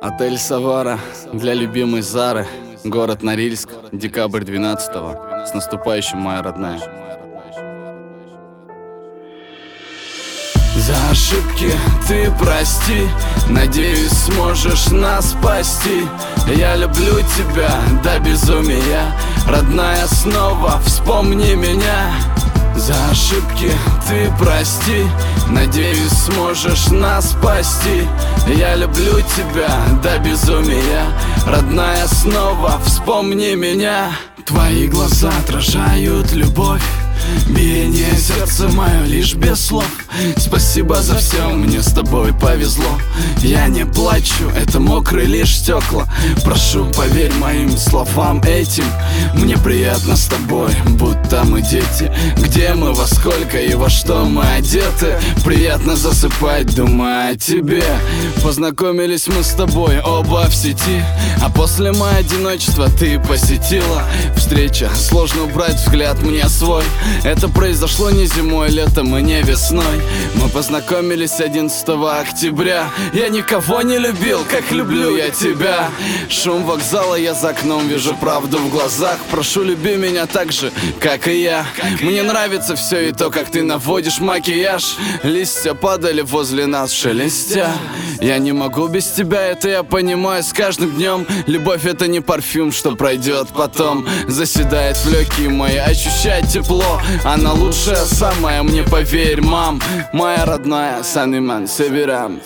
Отель Савара для любимой Зары. Город Норильск, декабрь 12-го. С наступающим, моя родная. За ошибки ты прости, надеюсь, сможешь нас спасти. Я люблю тебя до безумия, родная, снова вспомни меня. За ошибки ты прости, надеюсь, сможешь нас спасти. Я люблю тебя до безумия, родная, снова вспомни меня. Твои глаза отражают любовь, биение сердца мое лишь без слов. Спасибо за все, мне с тобой повезло. Я не плачу, это мокрые лишь стекла. Прошу, поверь моим словам этим. Мне приятно с тобой, будто мы дети. Где мы, во сколько и во что мы одеты. Приятно засыпать, думая о тебе. Познакомились мы с тобой оба в сети, а после моего одиночества ты посетила. Встреча, сложно убрать взгляд мне свой. Это произошло не зимой, летом и не весной. Мы познакомились 11 октября. Я никого не любил, как люблю я тебя. Шум вокзала, я за окном вижу правду в глазах. Прошу, люби меня так же, как и я. Мне нравится все и то, как ты наводишь макияж. Листья падали возле нас шелестя. Я не могу без тебя, это я понимаю с каждым днем. Любовь — это не парфюм, что пройдет потом. Заседает в легкие мои, ощущает тепло. Она лучшая, самая, мне поверь, мам. Моя родная, Саниман Северам.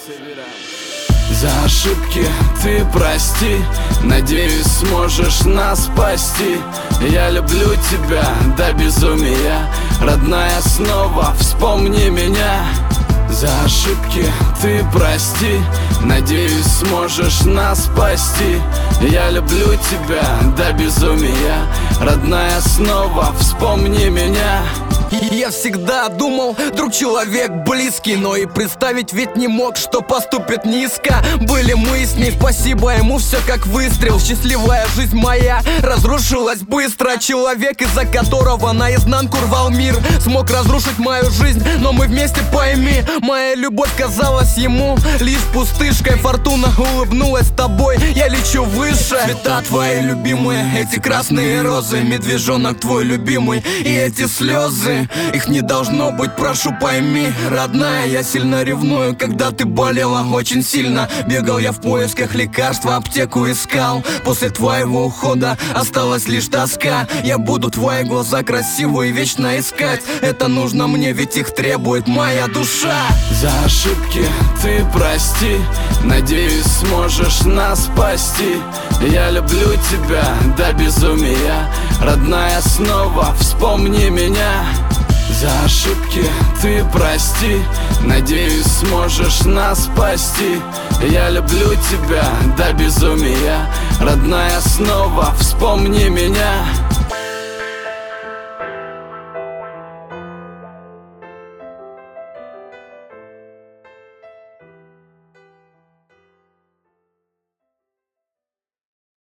За ошибки ты прости, надеюсь, сможешь нас спасти. Я люблю тебя до безумия, родная, снова вспомни меня. За ошибки ты прости, надеюсь, сможешь нас спасти. Я люблю тебя до безумия, родная, снова вспомни меня. Я всегда думал, друг человек близкий, но и представить ведь не мог, что поступит низко. Были мы с ней, спасибо ему, все как выстрел. Счастливая жизнь моя разрушилась быстро. Человек, из-за которого наизнанку рвал мир, смог разрушить мою жизнь, но мы вместе, пойми. Моя любовь казалась ему лишь пустышкой. Фортуна улыбнулась тобой, я лечу выше. Цвета твои любимые, эти красные розы, медвежонок твой любимый, и эти слезы. Их не должно быть, прошу, пойми, родная. Я сильно ревную, когда ты болела очень сильно. Бегал я в поисках лекарства, аптеку искал. После твоего ухода осталась лишь тоска. Я буду твои глаза красивые вечно искать. Это нужно мне, ведь их требует моя душа. За ошибки ты прости, надеюсь, сможешь нас спасти. Я люблю тебя до безумия, родная, снова вспомни меня. За ошибки ты прости, надеюсь, сможешь нас спасти. Я люблю тебя до безумия, родная, снова вспомни меня.